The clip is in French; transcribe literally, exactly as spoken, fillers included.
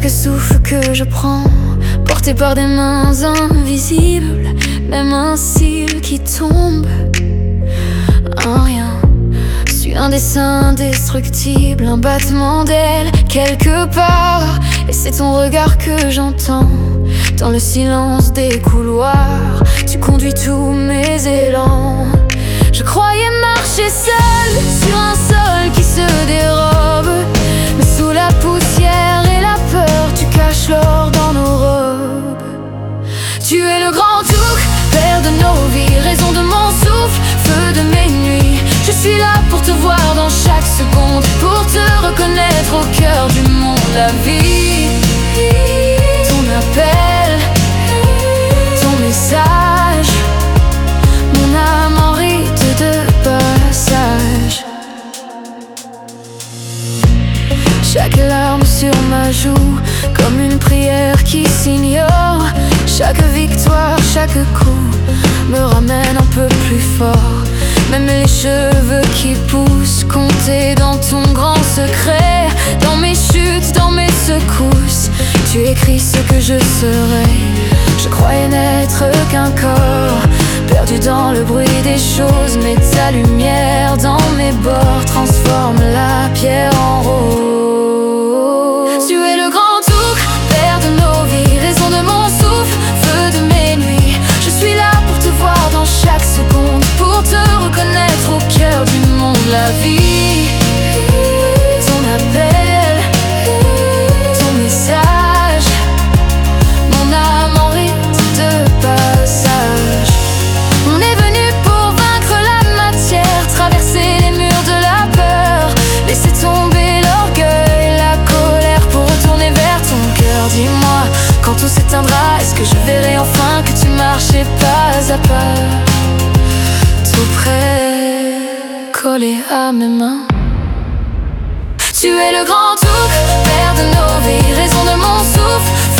Chaque souffle que je prends, porté par des mains invisibles, même un cil qui tombe, un rien. Suis un dessin indestructible, un battement d'aile quelque part. Et c'est ton regard que j'entends dans le silence des couloirs. Tu conduis tous mes élans. Je croyais marcher seul sur un sol qui se dérobe, mais sous la poussière et la peur, tu caches l'or dans nos robes. Tu es le grand Zouk, père de nos vies, raison de mon souffle, feu de mes nuits. Je suis là pour te voir dans chaque seconde, pour te reconnaître au cœur du monde. La vie, ton appel, ton message, mon âme en rite de passage. Chaque larme sur ma joue, comme une prière qui s'ignore. Chaque victoire, chaque coup me ramène un peu plus fort. Même les cheveux qui poussent, comptés dans ton grand secret. Dans mes chutes, dans mes secousses, tu écris ce que je serai. Je croyais n'être qu'un corps, perdu dans le bruit des choses. Mais ta lumière dans mes bords transforme la pierre en rose. Tu es le grand Zouk, père de nos vies, raison de mon souffle, feu de mes nuits. Je suis là pour te voir dans chaque seconde, pour te reconnaître au cœur du monde. La vie, ton appel, ton message, mon âme en rite de passage. On est venu pour vaincre la matière, traverser les murs de la peur, laisser tomber l'orgueil, la colère pour retourner vers ton cœur. Dis-moi, quand tout s'éteindra, est-ce que je verrai enfin que tu marchais pas à pas, tout près, collé à mes mains. Tu es le grand Zouk, père de nos vies, raison de mon souffle,